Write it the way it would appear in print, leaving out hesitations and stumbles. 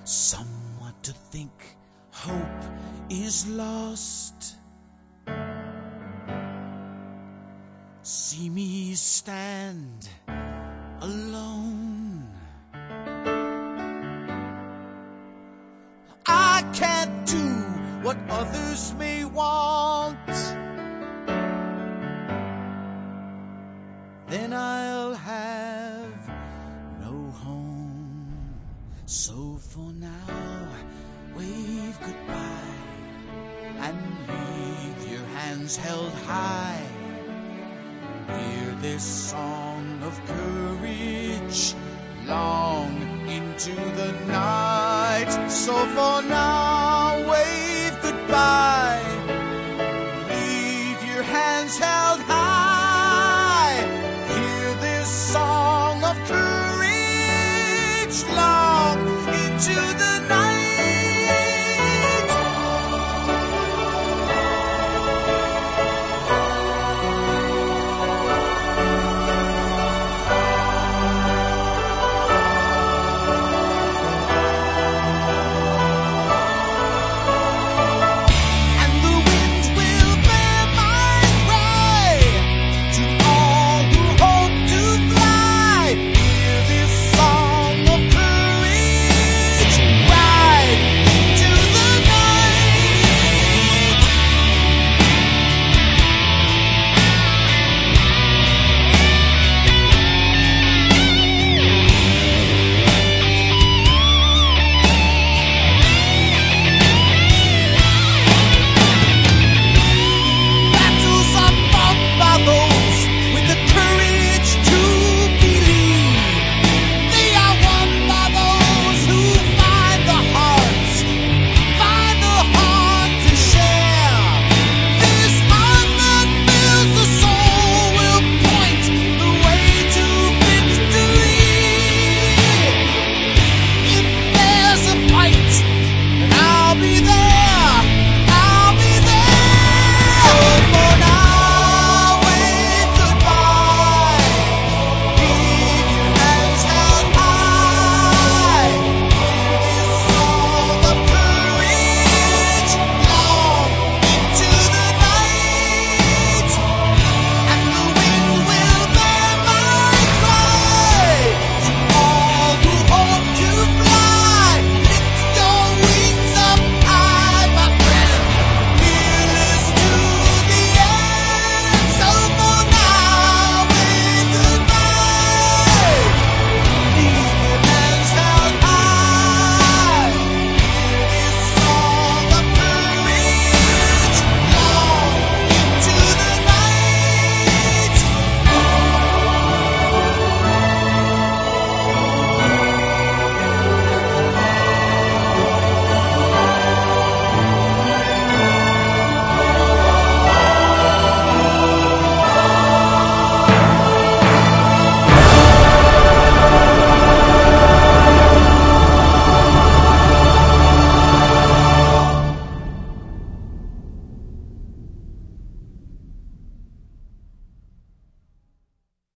somewhat to think hope is lost. See me stand alone. I can't do what others may want. Then I'll have no home. So for now, wave goodbye and leave your hands held high. Hear this song of courage long into the night. So for now,